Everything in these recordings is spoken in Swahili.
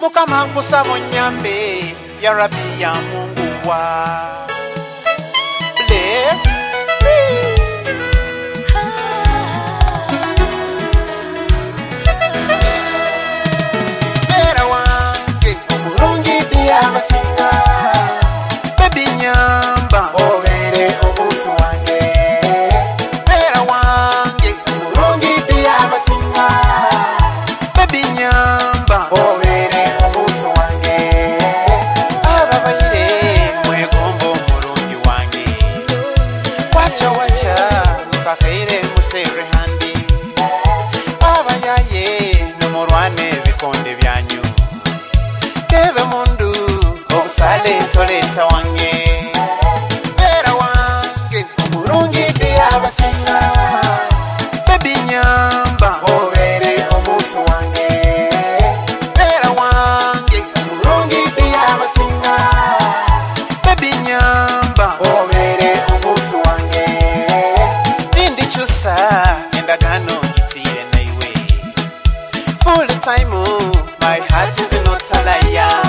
Mukama kusaba onyambe ya Rabbi ya Mungu wa bless Bera wange omulungi byabasinga baby nyamba obere obutu wange Bera wange omulungi byabasinga baby nyamba obere obutu wange ababaire mwegombo omulungi wange wacha bakaire musere handi abayaye nomurwane bikonde byanyu kebe mundu obusale toleta wange Bera wange omulungi byabasinga baby nyamba obere obutu wange Bera wange omulungi byabasinga baby nyamba obere obutu wange Dindi chusa endagano gitire naiwe full time my heart is not a liar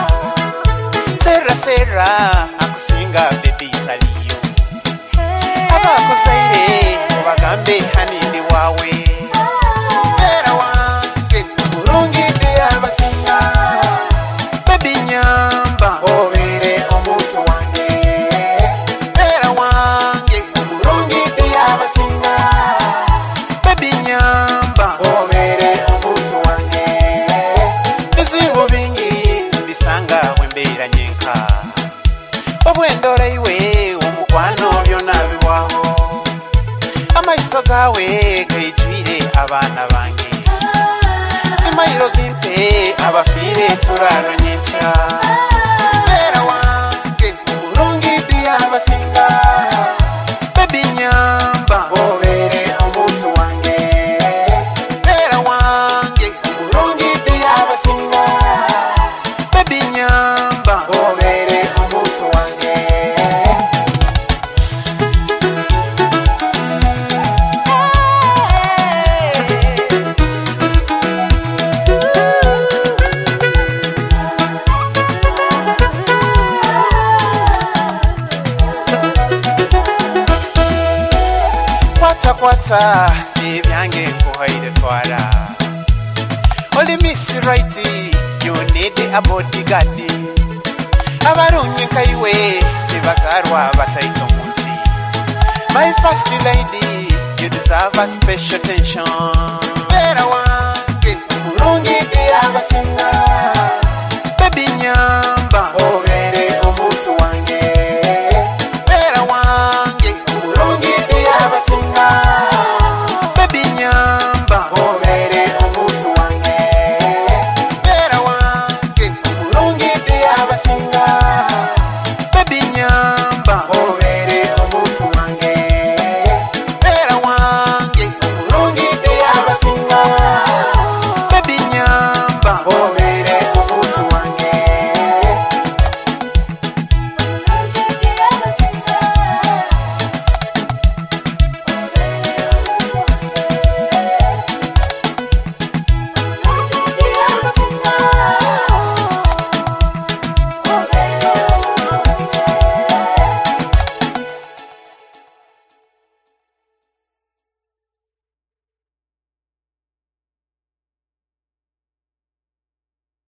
Sera akusinga baby taliyo abakuzaire obagambe hanindi wawe Bera wange omulungi byabasinga baby nyamba obere omuntu wange Bera wange omulungi byabasinga baby nyamba obere omuntu wange bizibu bingi bisanga wembera nyenka obwendora iwe omukwano byona biwaho amaiso gawe gayijwire abana bange simayiro gimpe abafire turaro nyencha Bera wange omulungi byabasinga baby nyamba obere omuntu wange Bera wange omulungi byabasinga baby nyamba obere omuntu wange Kwata ebyange nkuhaire twara Oli miss right you need a bodyguard Abarunye kaiwe bibazarwa bataito munsi My first lady you deserve a special attention Bera